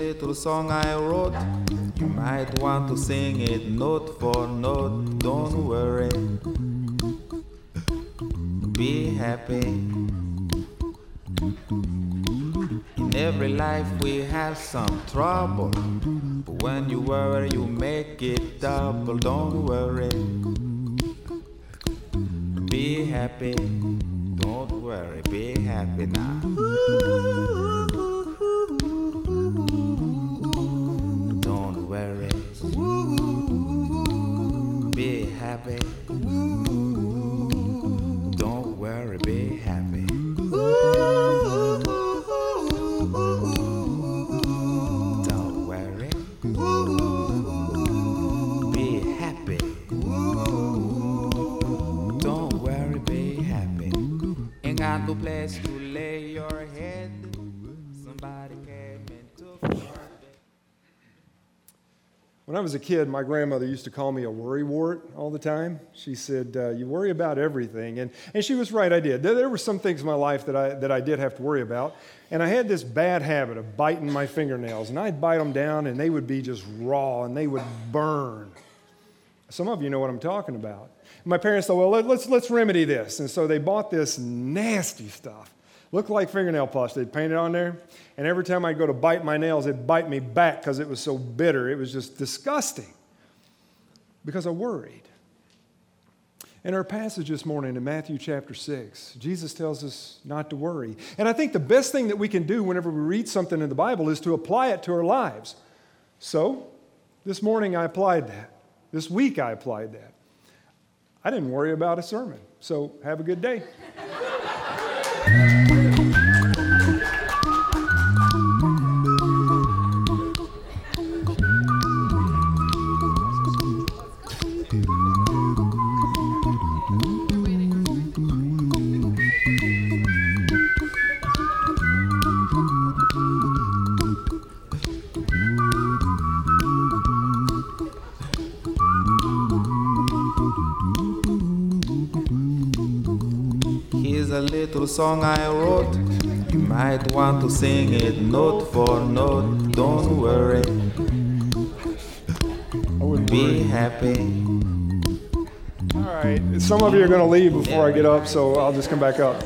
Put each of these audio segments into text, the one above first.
little song I wrote. You might want to sing it note for note. Don't worry, be happy. In every life we have some trouble, but when you worry you make it double. Don't worry, be happy. Don't worry, be happy now. Don't worry, be happy. Don't worry, be happy. Don't worry, be happy. Don't worry, be happy. Ain't got no place to lay your head. Somebody came and took your bed. When I was a kid, my grandmother used to call me a worrywart all the time. She said, you worry about everything. And she was right, I did. There were some things in my life that I did have to worry about. And I had this bad habit of biting my fingernails. And I'd bite them down, and they would be just raw, and they would burn. Some of you know what I'm talking about. My parents thought, well, let's remedy this. And so they bought this nasty stuff. Looked like fingernail polish. They'd paint it on there. And every time I'd go to bite my nails, it'd bite me back because it was so bitter. It was just disgusting because I worried. In our passage this morning in Matthew chapter 6, Jesus tells us not to worry. And I think the best thing that we can do whenever we read something in the Bible is to apply it to our lives. So this morning I applied that. This week I applied that. I didn't worry about a sermon. So have a good day. Here's a little song I wrote. You might want to sing it note for note. Don't worry, be happy. All right. Some of you are going to leave before I get up, so I'll just come back up.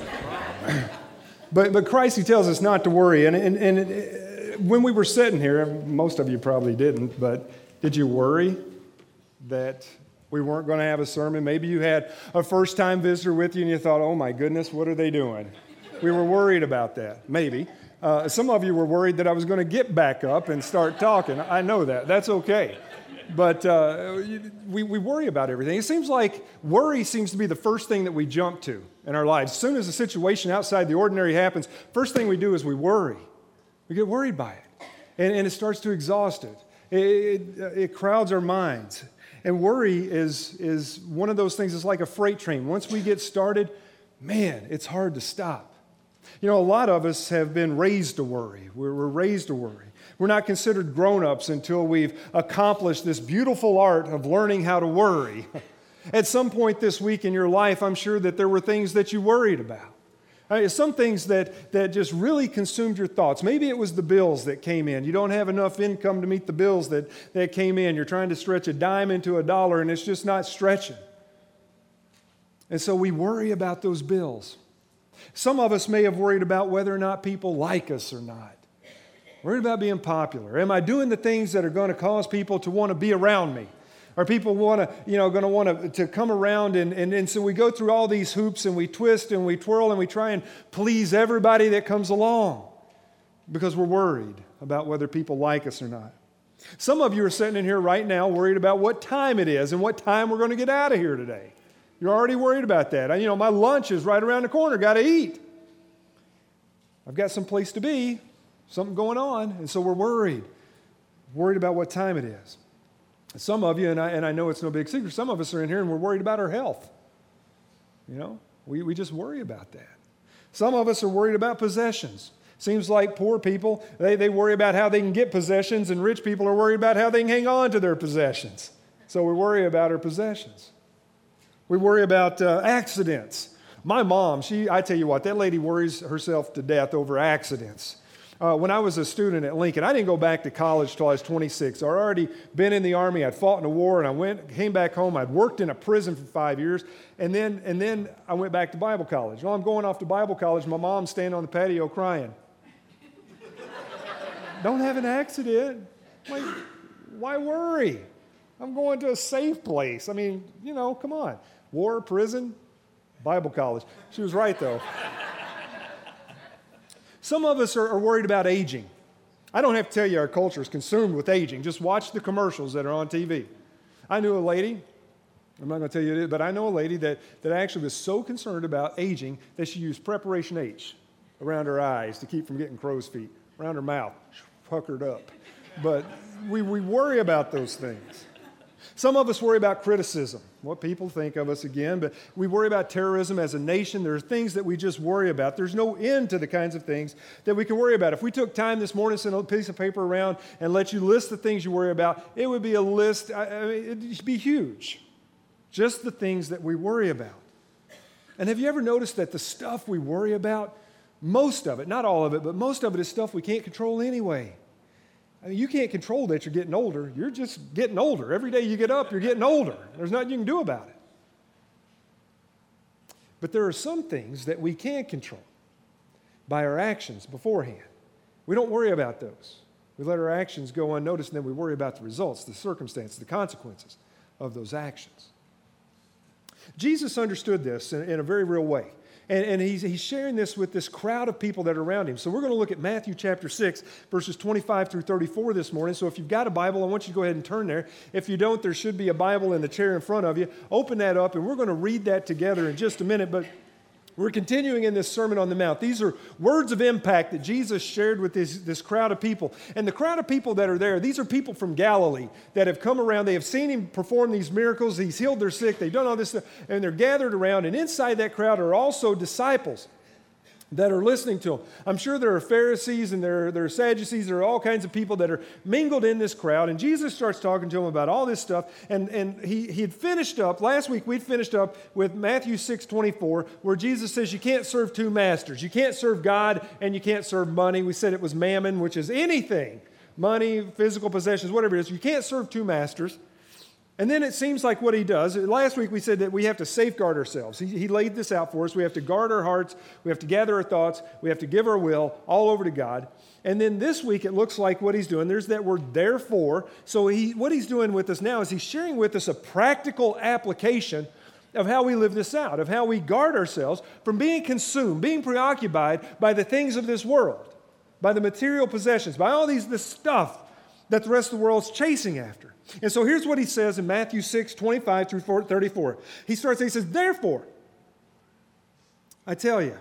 But Christ, he tells us not to worry. And when we were sitting here, most of you probably didn't, but did you worry that we weren't going to have a sermon? Maybe you had a first-time visitor with you and you thought, oh my goodness, what are they doing? We were worried about that, maybe. Some of you were worried that I was going to get back up and start talking. I know that. That's okay. But we worry about everything. It seems like worry seems to be the first thing that we jump to in our lives. As soon as a situation outside the ordinary happens, first thing we do is we worry. We get worried by it. And it starts to exhaust it. It crowds our minds. And worry is one of those things. It's like a freight train. Once we get started, man, it's hard to stop. You know, a lot of us have been raised to worry. We're raised to worry. We're not considered grown-ups until we've accomplished this beautiful art of learning how to worry. At some point this week in your life, I'm sure that there were things that you worried about. Some things that just really consumed your thoughts. Maybe it was the bills that came in. You don't have enough income to meet the bills that came in. You're trying to stretch a dime into a dollar, and it's just not stretching. And so we worry about those bills. Some of us may have worried about whether or not people like us or not. Worried about being popular. Am I doing the things that are going to cause people to want to be around me? Are people going to want to come around? And so we go through all these hoops and we twist and we twirl and we try and please everybody that comes along because we're worried about whether people like us or not. Some of you are sitting in here right now worried about what time it is and what time we're going to get out of here today. You're already worried about that. My lunch is right around the corner. Got to eat. I've got some place to be, something going on, and so we're worried about what time it is. Some of you, and I know it's no big secret, some of us are in here and we're worried about our health. We just worry about that. Some of us are worried about possessions. Seems like poor people, they worry about how they can get possessions, and rich people are worried about how they can hang on to their possessions. So we worry about our possessions. We worry about accidents. My mom, I tell you what, that lady worries herself to death over accidents. When I was a student at Lincoln, I didn't go back to college till I was 26. I'd already been in the Army. I'd fought in a war, and I came back home. I'd worked in a prison for 5 years, and then I went back to Bible college. While I'm going off to Bible college, my mom's standing on the patio crying. Don't have an accident. Like, why worry? I'm going to a safe place. I mean, come on. War, prison, Bible college. She was right, though. Some of us are worried about aging. I don't have to tell you our culture is consumed with aging. Just watch the commercials that are on TV. I knew a lady, I'm not going to tell you it, but I know a lady that actually was so concerned about aging that she used Preparation H around her eyes to keep from getting crow's feet, around her mouth, puckered up. But we worry about those things. Some of us worry about criticism, what people think of us again, but we worry about terrorism as a nation. There are things that we just worry about. There's no end to the kinds of things that we can worry about. If we took time this morning, send a piece of paper around and let you list the things you worry about, it would be a list, it'd be huge. Just the things that we worry about. And have you ever noticed that the stuff we worry about, most of it, not all of it, but most of it is stuff we can't control anyway. I mean, you can't control that you're getting older. You're just getting older. Every day you get up, you're getting older. There's nothing you can do about it. But there are some things that we can control by our actions beforehand. We don't worry about those. We let our actions go unnoticed, and then we worry about the results, the circumstances, the consequences of those actions. Jesus understood this in a very real way. And he's sharing this with this crowd of people that are around him. So we're going to look at Matthew chapter 6, verses 25 through 34 this morning. So if you've got a Bible, I want you to go ahead and turn there. If you don't, there should be a Bible in the chair in front of you. Open that up, and we're going to read that together in just a minute. But we're continuing in this Sermon on the Mount. These are words of impact that Jesus shared with this crowd of people. And the crowd of people that are there, these are people from Galilee that have come around. They have seen him perform these miracles. He's healed their sick. They've done all this stuff. And they're gathered around. And inside that crowd are also disciples that are listening to him. I'm sure there are Pharisees and there are Sadducees. There are all kinds of people that are mingled in this crowd. And Jesus starts talking to them about all this stuff. And he had finished up, last week we'd finished up with Matthew 6:24, where Jesus says you can't serve two masters. You can't serve God and you can't serve money. We said it was mammon, which is anything. Money, physical possessions, whatever it is. You can't serve two masters. And then it seems like what he does, last week we said that we have to safeguard ourselves. He laid this out for us. We have to guard our hearts. We have to gather our thoughts. We have to give our will all over to God. And then this week it looks like what he's doing, there's that word therefore. So what he's doing with us now is he's sharing with us a practical application of how we live this out, of how we guard ourselves from being consumed, being preoccupied by the things of this world, by the material possessions, by all this stuff that the rest of the world's chasing after. And so here's what he says in Matthew 6, 25 through 34. He says, therefore, I tell you,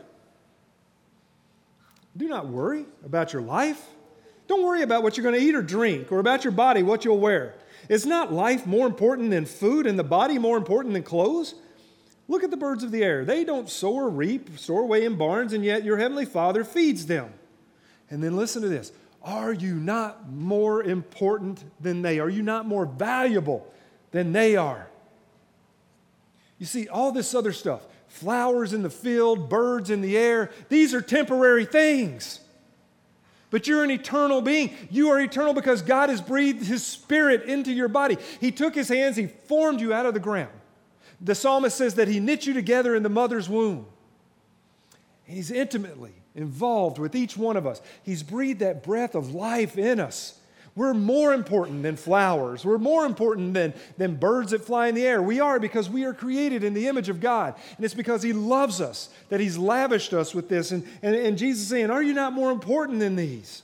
do not worry about your life. Don't worry about what you're going to eat or drink, or about your body, what you'll wear. Is not life more important than food, and the body more important than clothes? Look at the birds of the air. They don't sow or reap, store away in barns, and yet your heavenly Father feeds them. And then listen to this. Are you not more important than they? Are you not more valuable than they are? You see, all this other stuff, flowers in the field, birds in the air, these are temporary things. But you're an eternal being. You are eternal because God has breathed His Spirit into your body. He took His hands, He formed you out of the ground. The psalmist says that He knit you together in the mother's womb. He's intimately involved with each one of us. He's breathed that breath of life in us. We're more important than flowers. We're more important than birds that fly in the air. We are, because we are created in the image of God. And it's because He loves us that He's lavished us with this. And Jesus is saying, are you not more important than these?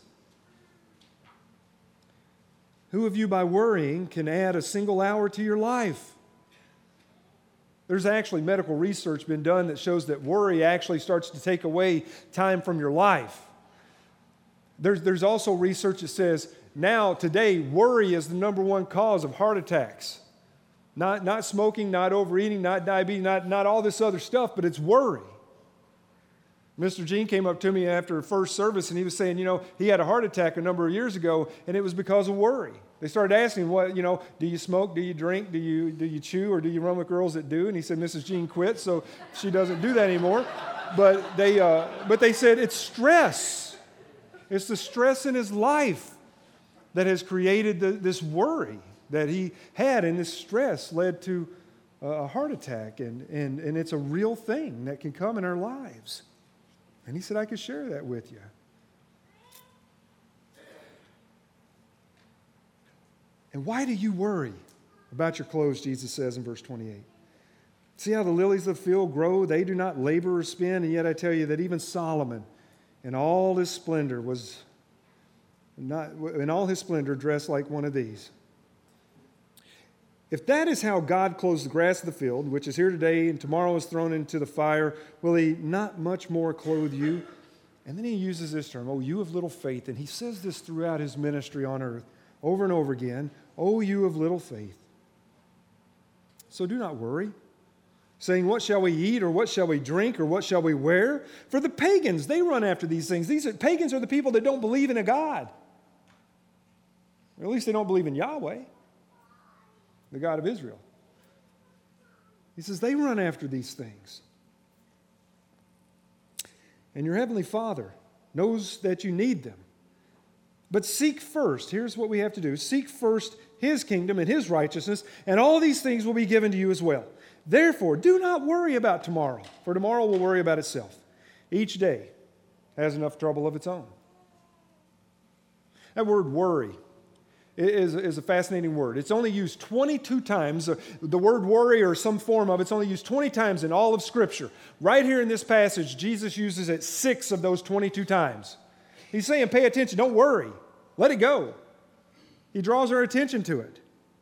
Who of you by worrying can add a single hour to your life? There's actually medical research been done that shows that worry actually starts to take away time from your life. There's also research that says now, today, worry is the number one cause of heart attacks. Not smoking, not overeating, not diabetes, not all this other stuff, but it's worry. Mr. Gene came up to me after first service and he was saying, he had a heart attack a number of years ago and it was because of worry. They started asking him, do you smoke, do you drink, do you chew, or do you run with girls that do? And he said, Mrs. Jean quit, so she doesn't do that anymore. But they said it's stress. It's the stress in his life that has created this worry that he had, and this stress led to a heart attack, and it's a real thing that can come in our lives. And he said, I could share that with you. And why do you worry about your clothes, Jesus says in verse 28. See how the lilies of the field grow? They do not labor or spin, and yet I tell you that even Solomon in all his splendor dressed like one of these. If that is how God clothes the grass of the field, which is here today and tomorrow is thrown into the fire, will he not much more clothe you? And then he uses this term, oh, you of little faith. And he says this throughout his ministry on earth over and over again, oh, you of little faith. So do not worry, saying, what shall we eat, or what shall we drink, or what shall we wear? For the pagans, they run after these things. Pagans are the people that don't believe in a God. Or at least they don't believe in Yahweh, the God of Israel. He says they run after these things. And your heavenly Father knows that you need them. But seek first, here's what we have to do, seek first his kingdom and his righteousness, and all these things will be given to you as well. Therefore, do not worry about tomorrow, for tomorrow will worry about itself. Each day has enough trouble of its own. That word worry is a fascinating word. It's only used 22 times. The word worry or some form of it's only used 20 times in all of Scripture. Right here in this passage, Jesus uses it 6 of those 22 times. He's saying, pay attention, don't worry. Let it go. He draws our attention to it.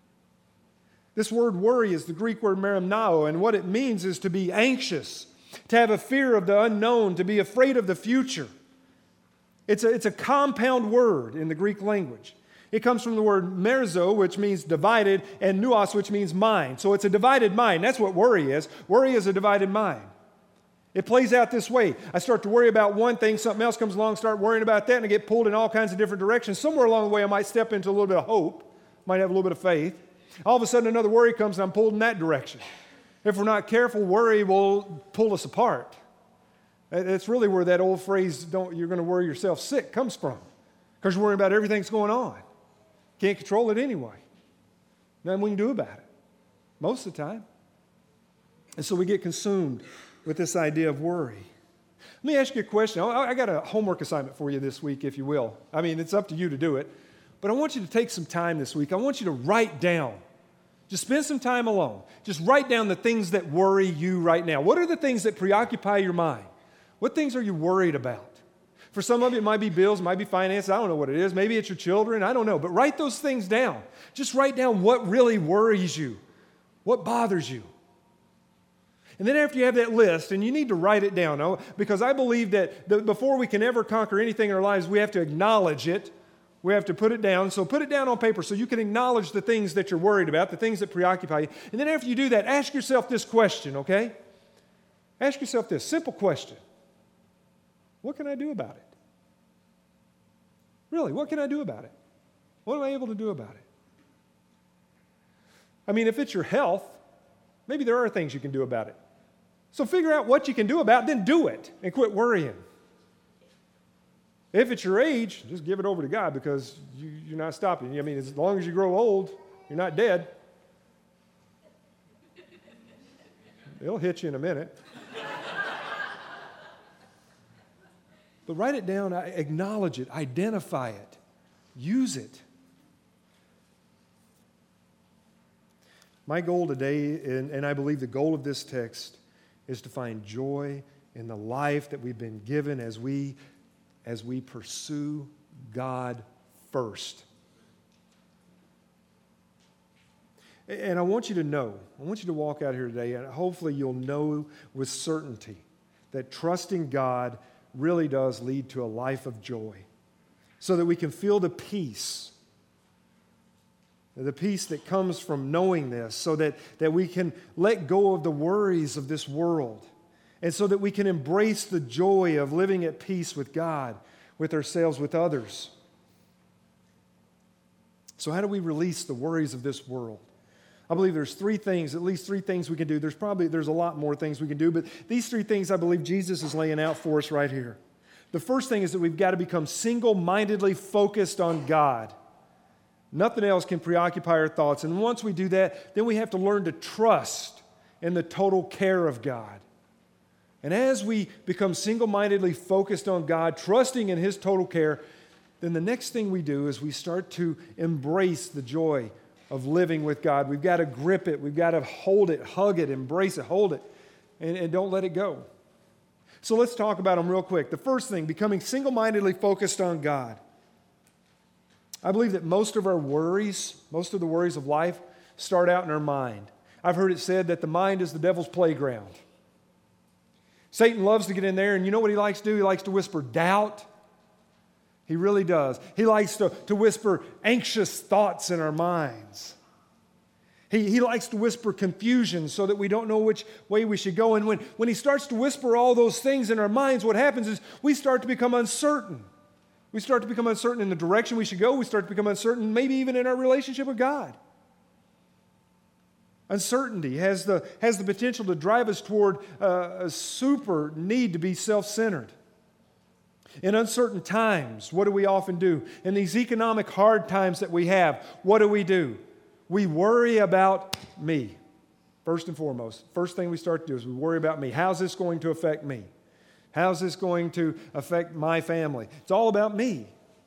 This word worry is the Greek word merimnao, and what it means is to be anxious, to have a fear of the unknown, to be afraid of the future. It's a compound word in the Greek language. It comes from the word merzo, which means divided, and nous, which means mind. So it's a divided mind. That's what worry is. Worry is a divided mind. It plays out this way. I start to worry about one thing, something else comes along, start worrying about that, and I get pulled in all kinds of different directions. Somewhere along the way, I might step into a little bit of hope, might have a little bit of faith. All of a sudden, another worry comes, and I'm pulled in that direction. If we're not careful, worry will pull us apart. It's really where that old phrase, you're going to worry yourself sick, comes from. Because you're worrying about everything that's going on. Can't control it anyway. Nothing we can do about it. Most of the time. And so we get consumed with this idea of worry. Let me ask you a question. I got a homework assignment for you this week, if you will. I mean, it's up to you to do it. But I want you to take some time this week. I want you to write down. Just spend some time alone. Just write down the things that worry you right now. What are the things that preoccupy your mind? What things are you worried about? For some of you, it might be bills, it might be finances. I don't know what it is. Maybe it's your children. I don't know. But write those things down. Just write down what really worries you, what bothers you. And then after you have that list, and you need to write it down, because I believe that before we can ever conquer anything in our lives, we have to acknowledge it. We have to put it down. So put it down on paper so you can acknowledge the things that you're worried about, the things that preoccupy you. And then after you do that, ask yourself this question, okay? Ask yourself this simple question. What can I do about it? Really, what can I do about it? What am I able to do about it? I mean, if it's your health, maybe there are things you can do about it. So figure out what you can do about it, then do it, and quit worrying. If it's your age, just give it over to God, because you're not stopping. I mean, as long as you grow old, you're not dead. It'll hit you in a minute. But write it down, acknowledge it, identify it, use it. My goal today, and I believe the goal of this text, is to find joy in the life that we've been given as we pursue God first. And I want you to know, I want you to walk out here today, and hopefully you'll know with certainty that trusting God really does lead to a life of joy, so that we can feel the peace that comes from knowing this, so that we can let go of the worries of this world, and so that we can embrace the joy of living at peace with God, with ourselves, with others. So how do we release the worries of this world? I believe there's at least three things we can do. There's a lot more things we can do, but these 3 things I believe Jesus is laying out for us right here. The first thing is that we've got to become single-mindedly focused on God. Nothing else can preoccupy our thoughts. And once we do that, then we have to learn to trust in the total care of God. And as we become single-mindedly focused on God, trusting in His total care, then the next thing we do is we start to embrace the joy of living with God. We've got to grip it. We've got to hold it, hug it, embrace it, hold it, and don't let it go. So let's talk about them real quick. The first thing, becoming single-mindedly focused on God. I believe that most of the worries of life start out in our mind. I've heard it said that the mind is the devil's playground. Satan loves to get in there, and you know what he likes to do? He likes to whisper doubt. He really does. He likes to whisper anxious thoughts in our minds. He likes to whisper confusion so that we don't know which way we should go. And when he starts to whisper all those things in our minds, what happens is we start to become uncertain. We start to become uncertain in the direction we should go. We start to become uncertain maybe even in our relationship with God. Uncertainty has the potential to drive us toward a super need to be self-centered. In uncertain times, what do we often do? In these economic hard times that we have, what do? We worry about me. First and foremost, first thing we start to do is we worry about me. How's this going to affect me? How's this going to affect my family? It's all about me.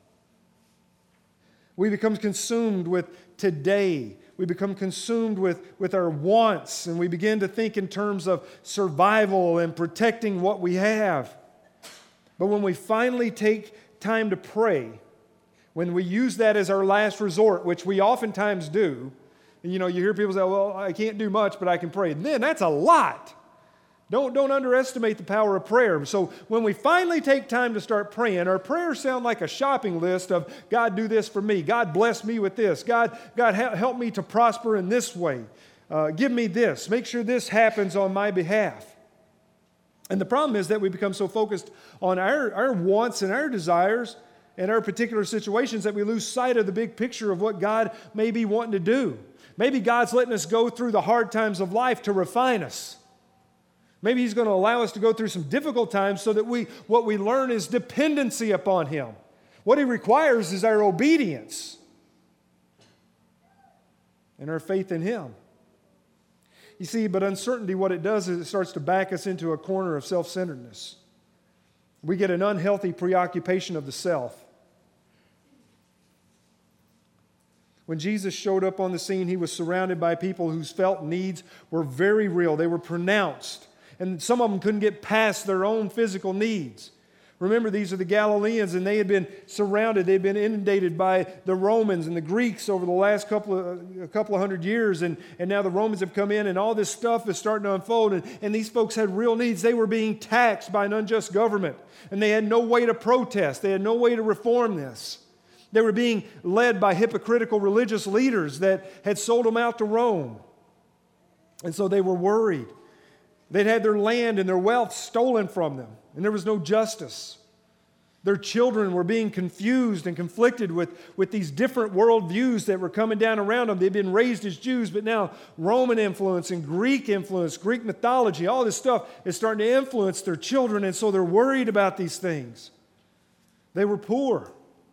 We become consumed with today. We become consumed with our wants, and we begin to think in terms of survival and protecting what we have. But when we finally take time to pray, when we use that as our last resort, which we oftentimes do, and you hear people say, well, I can't do much, but I can pray. And then that's a lot. Don't underestimate the power of prayer. So when we finally take time to start praying, our prayers sound like a shopping list of, God, do this for me. God, bless me with this. God, help me to prosper in this way. Give me this. Make sure this happens on my behalf. And the problem is that we become so focused on our wants and our desires and our particular situations that we lose sight of the big picture of what God may be wanting to do. Maybe God's letting us go through the hard times of life to refine us. Maybe He's going to allow us to go through some difficult times so that what we learn is dependency upon Him. What He requires is our obedience and our faith in Him. You see, but uncertainty, what it does is it starts to back us into a corner of self-centeredness. We get an unhealthy preoccupation of the self. When Jesus showed up on the scene, He was surrounded by people whose felt needs were very real. They were pronounced. And some of them couldn't get past their own physical needs. Remember, these are the Galileans, and they had been surrounded. They'd been inundated by the Romans and the Greeks over the last couple of hundred years, and now the Romans have come in, and all this stuff is starting to unfold, and these folks had real needs. They were being taxed by an unjust government, and they had no way to protest. They had no way to reform this. They were being led by hypocritical religious leaders that had sold them out to Rome, and so they were worried. They'd had their land and their wealth stolen from them, and there was no justice. Their children were being confused and conflicted with these different worldviews that were coming down around them. They'd been raised as Jews, but now Roman influence and Greek influence, Greek mythology, all this stuff is starting to influence their children, and so they're worried about these things. They were poor,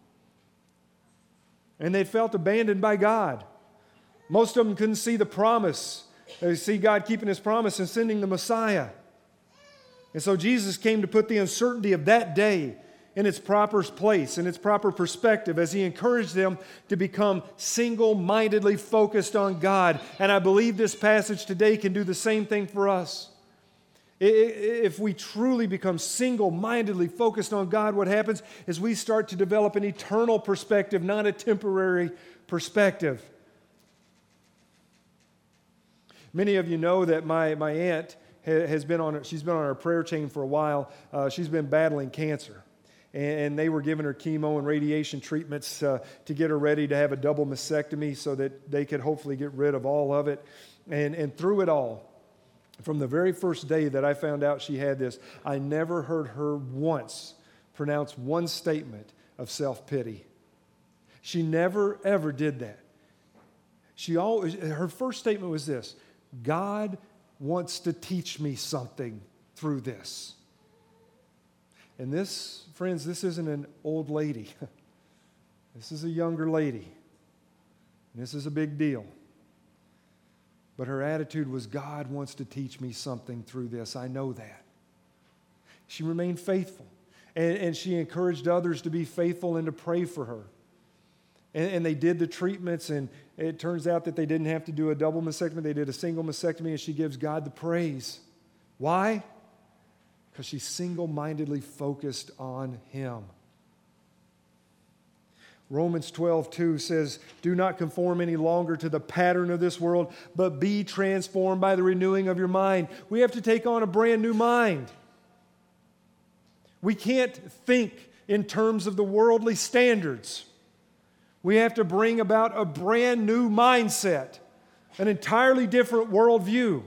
and they felt abandoned by God. Most of them couldn't see the promise. They see God keeping His promise and sending the Messiah. And so Jesus came to put the uncertainty of that day in its proper place, in its proper perspective, as He encouraged them to become single-mindedly focused on God. And I believe this passage today can do the same thing for us. If we truly become single-mindedly focused on God, what happens is we start to develop an eternal perspective, not a temporary perspective. Many of you know that my aunt she's been on our prayer chain for a while. She's been battling cancer. And they were giving her chemo and radiation treatments to get her ready to have a double mastectomy so that they could hopefully get rid of all of it. And through it all, from the very first day that I found out she had this, I never heard her once pronounce one statement of self-pity. She never, ever did that. Her first statement was this: God wants to teach me something through this. And this, friends, this isn't an old lady. This is a younger lady. This is a big deal. But her attitude was, God wants to teach me something through this. I know that. She remained faithful. And she encouraged others to be faithful and to pray for her. And they did the treatments, and it turns out that they didn't have to do a double mastectomy. They did a single mastectomy, and she gives God the praise. Why? Because she single-mindedly focused on Him. Romans 12:2 says, do not conform any longer to the pattern of this world, but be transformed by the renewing of your mind. We have to take on a brand new mind. We can't think in terms of the worldly standards. We have to bring about a brand new mindset, an entirely different worldview.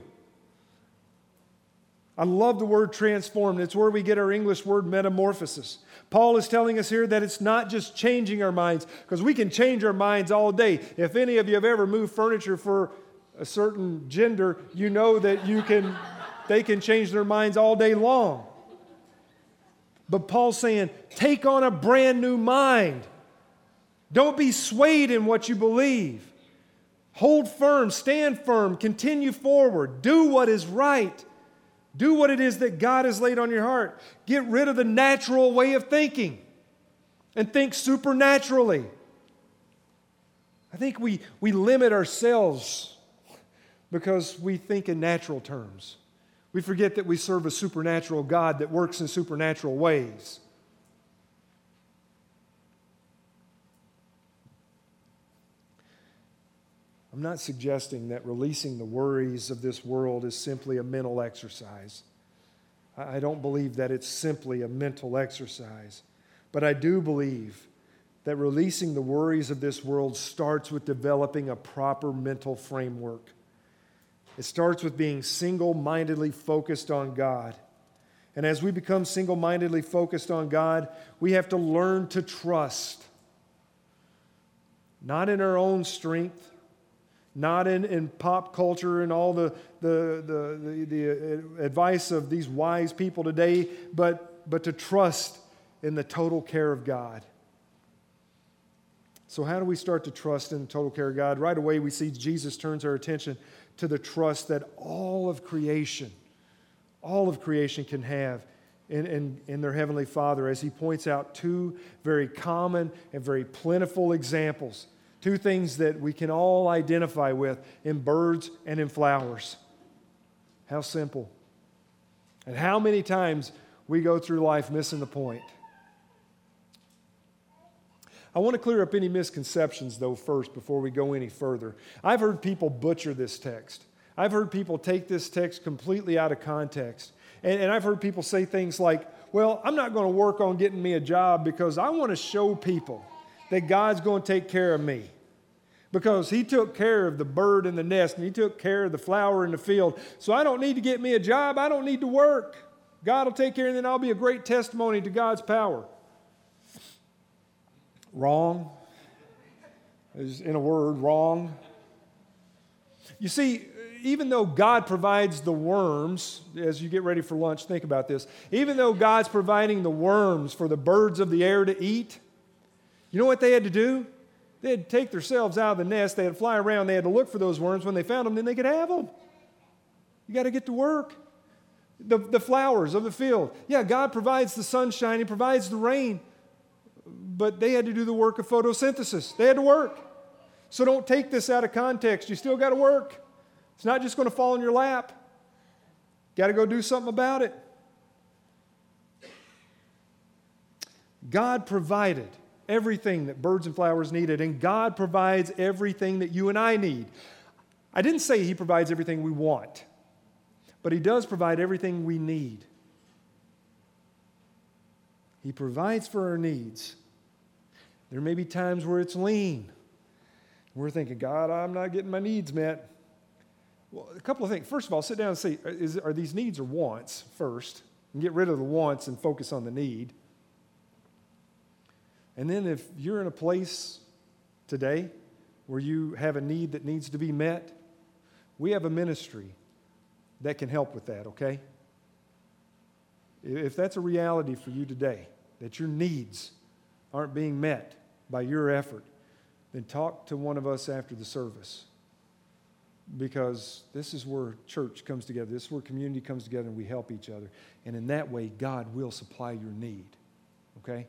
I love the word transformed. It's where we get our English word metamorphosis. Paul is telling us here that it's not just changing our minds, because we can change our minds all day. If any of you have ever moved furniture for a certain gender, you know that they can change their minds all day long. But Paul's saying, take on a brand new mind. Don't be swayed in what you believe. Hold firm, stand firm, continue forward. Do what is right. Do what it is that God has laid on your heart. Get rid of the natural way of thinking and think supernaturally. I think we limit ourselves because we think in natural terms. We forget that we serve a supernatural God that works in supernatural ways. I'm not suggesting that releasing the worries of this world is simply a mental exercise. I don't believe that it's simply a mental exercise. But I do believe that releasing the worries of this world starts with developing a proper mental framework. It starts with being single-mindedly focused on God. And as we become single-mindedly focused on God, we have to learn to trust. Not in our own strength, not in pop culture and all the advice of these wise people today, but to trust in the total care of God. So how do we start to trust in the total care of God? Right away we see Jesus turns our attention to the trust that all of creation can have in their Heavenly Father, as He points out two very common and very plentiful examples. Two things that we can all identify with in birds and in flowers. How simple. And how many times we go through life missing the point. I want to clear up any misconceptions, though, first, before we go any further. I've heard people butcher this text. I've heard people take this text completely out of context. And I've heard people say things like, well, I'm not going to work on getting me a job because I want to show people that God's going to take care of me. Because He took care of the bird in the nest and He took care of the flower in the field. So I don't need to get me a job. I don't need to work. God will take care, and then I'll be a great testimony to God's power. Wrong. In a word, wrong. You see, even though God provides the worms, as you get ready for lunch, think about this. Even though God's providing the worms for the birds of the air to eat, you know what they had to do? They had to take themselves out of the nest. They had to fly around. They had to look for those worms. When they found them, then they could have them. You got to get to work. The flowers of the field. Yeah, God provides the sunshine. He provides the rain. But they had to do the work of photosynthesis. They had to work. So don't take this out of context. You still got to work. It's not just going to fall in your lap. Got to go do something about it. God provided everything that birds and flowers needed, and God provides everything that you and I need. I didn't say He provides everything we want, but He does provide everything we need. He provides for our needs. There may be times where it's lean. We're thinking, God, I'm not getting my needs met. Well, a couple of things. First of all, sit down and say, are these needs or wants first? And get rid of the wants and focus on the need. And then if you're in a place today where you have a need that needs to be met, we have a ministry that can help with that, okay? if that's a reality for you today, that your needs aren't being met by your effort, then talk to one of us after the service. Because this is where church comes together. This is where community comes together and we help each other. And in that way, God will supply your need. Okay?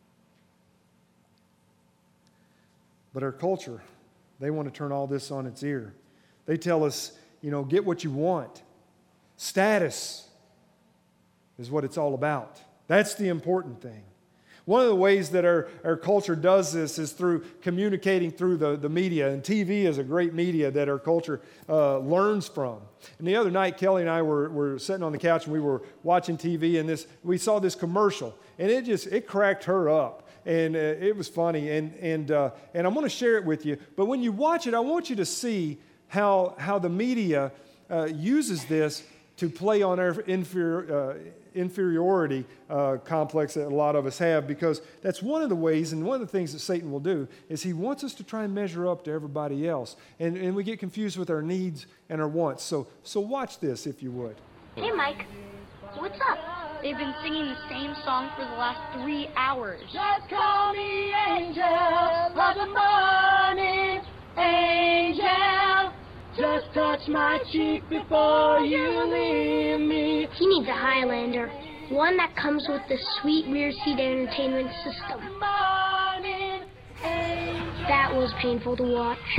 But our culture, they want to turn all this on its ear. They tell us, get what you want. Status is what it's all about. That's the important thing. One of the ways that our culture does this is through communicating through the media. And TV is a great media that our culture learns from. And the other night, Kelly and I were sitting on the couch and we were watching TV, and we saw this commercial. And it cracked her up. And it was funny. And I'm going to share it with you. But when you watch it, I want you to see how the media uses this to play on our inferiority complex that a lot of us have, because that's one of the ways and one of the things that Satan will do is he wants us to try and measure up to everybody else. And we get confused with our needs and our wants. So watch this if you would. Hey, Mike. What's up? They've been singing the same song for the last 3 hours. Just call me Angel of the morning, Angel. Just touch my cheek before you leave me. He needs a Highlander, one that comes with the sweet rear seat entertainment system. Morning, Angel. That was painful to watch.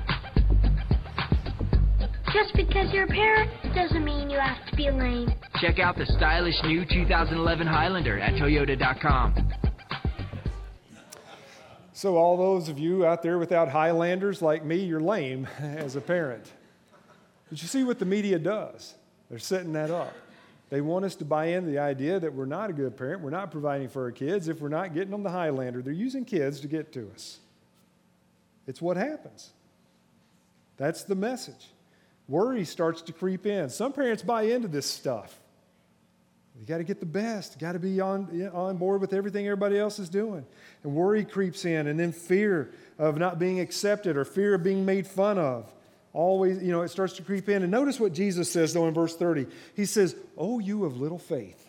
Just because you're a parent doesn't mean you have to be lame. Check out the stylish new 2011 Highlander at Toyota.com. So all those of you out there without Highlanders like me, you're lame as a parent. But you see what the media does? They're setting that up. They want us to buy into the idea that we're not a good parent, we're not providing for our kids if we're not getting them the Highlander. They're using kids to get to us. It's what happens. That's the message. Worry starts to creep in. Some parents buy into this stuff. You got to get the best. You got to be on board with everything everybody else is doing. And worry creeps in, and then fear of not being accepted or fear of being made fun of. Always, it starts to creep in. And notice what Jesus says, though, in verse 30. He says, "Oh, you of little faith."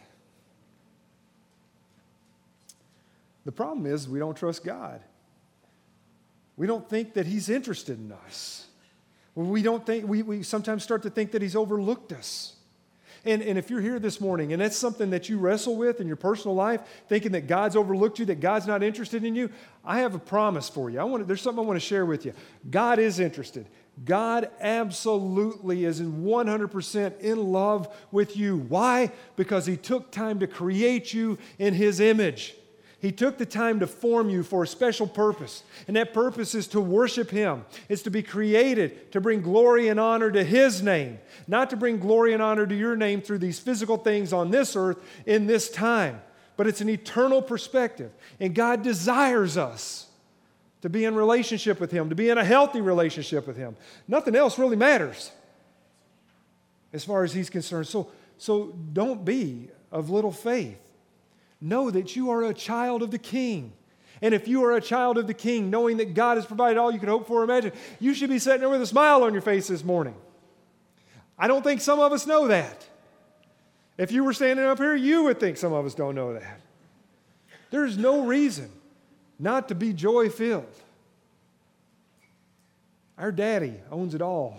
The problem is we don't trust God. We don't think that He's interested in us. We don't think, we sometimes start to think that He's overlooked us. And if you're here this morning and that's something that you wrestle with in your personal life, thinking that God's overlooked you, that God's not interested in you, I have a promise for you. There's something I want to share with you. God is interested. God absolutely is 100% in love with you. Why? Because He took time to create you in His image. He took the time to form you for a special purpose. And that purpose is to worship Him. It's to be created to bring glory and honor to His name. Not to bring glory and honor to your name through these physical things on this earth in this time. But it's an eternal perspective. And God desires us to be in relationship with Him, to be in a healthy relationship with Him. Nothing else really matters as far as He's concerned. So don't be of little faith. Know that you are a child of the King. And if you are a child of the King, knowing that God has provided all you could hope for or imagine, you should be sitting there with a smile on your face this morning. I don't think some of us know that. If you were standing up here, you would think some of us don't know that. There's no reason not to be joy-filled. Our daddy owns it all.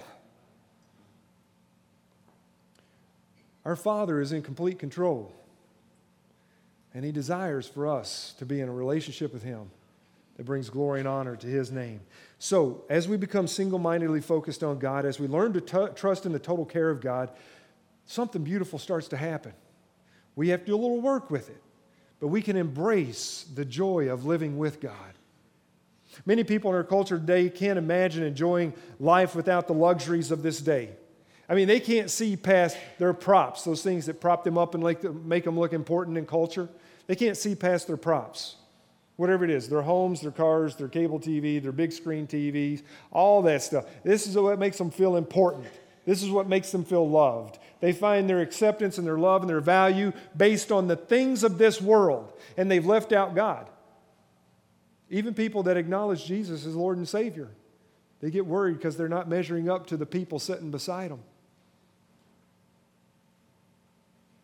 Our Father is in complete control. And He desires for us to be in a relationship with Him that brings glory and honor to His name. So, as we become single-mindedly focused on God, as we learn to trust in the total care of God, something beautiful starts to happen. We have to do a little work with it, but we can embrace the joy of living with God. Many people in our culture today can't imagine enjoying life without the luxuries of this day. I mean, they can't see past their props, those things that prop them up and make them look important in culture. They can't see past their props, whatever it is, their homes, their cars, their cable TV, their big screen TVs, all that stuff. This is what makes them feel important. This is what makes them feel loved. They find their acceptance and their love and their value based on the things of this world, and they've left out God. Even people that acknowledge Jesus as Lord and Savior, they get worried because they're not measuring up to the people sitting beside them.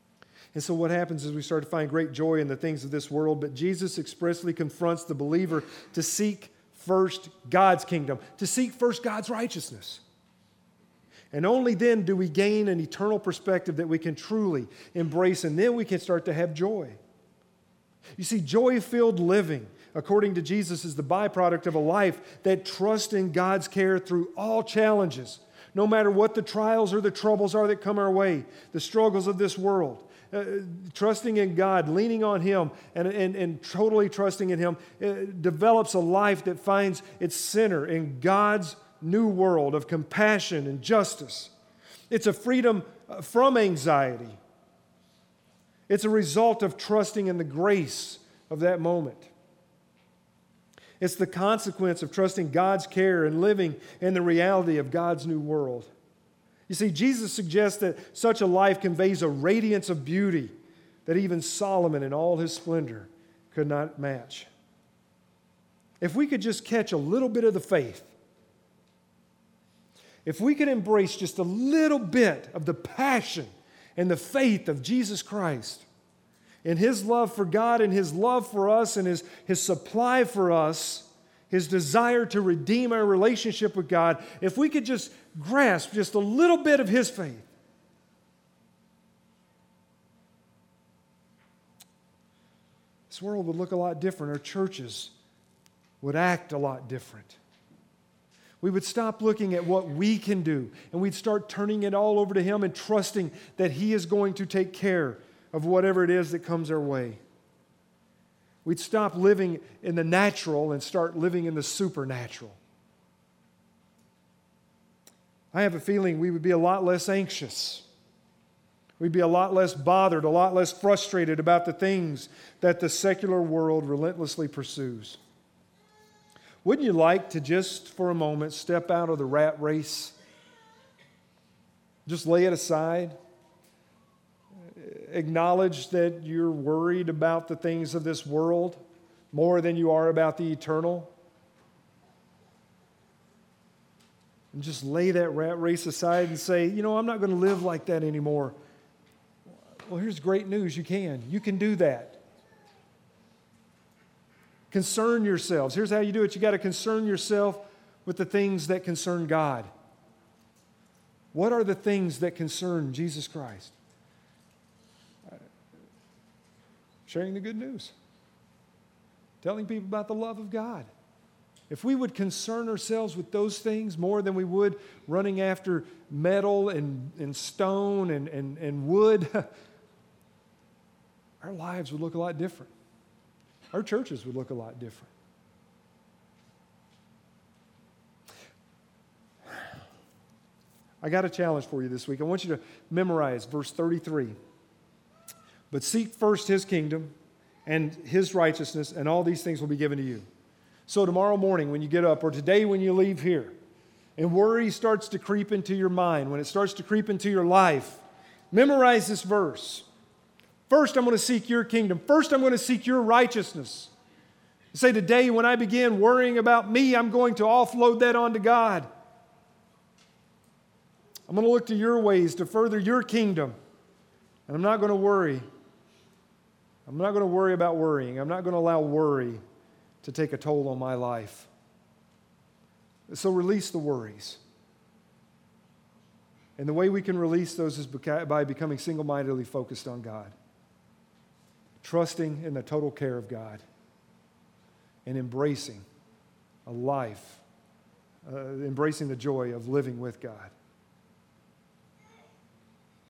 And so what happens is we start to find great joy in the things of this world, but Jesus expressly confronts the believer to seek first God's kingdom, to seek first God's righteousness. And only then do we gain an eternal perspective that we can truly embrace, and then we can start to have joy. You see, joy-filled living, according to Jesus, is the byproduct of a life that trusts in God's care through all challenges, no matter what the trials or the troubles are that come our way, the struggles of this world. Trusting in God, leaning on Him, and totally trusting in Him develops a life that finds its center in God's new world of compassion and justice. It's a freedom from anxiety. It's a result of trusting in the grace of that moment. It's the consequence of trusting God's care and living in the reality of God's new world. You see, Jesus suggests that such a life conveys a radiance of beauty that even Solomon in all his splendor could not match. If we could just catch a little bit of the faith, if we could embrace just a little bit of the passion and the faith of Jesus Christ, in His love for God and His love for us and His supply for us, His desire to redeem our relationship with God, if we could just grasp just a little bit of His faith, this world would look a lot different. Our churches would act a lot different. We would stop looking at what we can do, and we'd start turning it all over to Him and trusting that He is going to take care of whatever it is that comes our way. We'd stop living in the natural and start living in the supernatural. I have a feeling we would be a lot less anxious. We'd be a lot less bothered, a lot less frustrated about the things that the secular world relentlessly pursues. Wouldn't you like to just for a moment step out of the rat race? Just lay it aside? Acknowledge that you're worried about the things of this world more than you are about the eternal? And just lay that rat race aside and say, I'm not going to live like that anymore. Well, here's great news. You can. You can do that. Concern yourselves. Here's how you do it. You got to concern yourself with the things that concern God. What are the things that concern Jesus Christ? Sharing the good news. Telling people about the love of God. If we would concern ourselves with those things more than we would running after metal and stone and wood, our lives would look a lot different. Our churches would look a lot different. I got a challenge for you this week. I want you to memorize verse 33. But seek first His kingdom and His righteousness, and all these things will be given to you. So tomorrow morning when you get up, or today when you leave here, and worry starts to creep into your mind, when it starts to creep into your life, memorize this verse. First, I'm going to seek your kingdom. First, I'm going to seek your righteousness. Say, today when I begin worrying about me, I'm going to offload that onto God. I'm going to look to your ways to further your kingdom. And I'm not going to worry. I'm not going to worry about worrying. I'm not going to allow worry to take a toll on my life. So release the worries. And the way we can release those is by becoming single-mindedly focused on God. Trusting in the total care of God. And embracing a life, embracing the joy of living with God.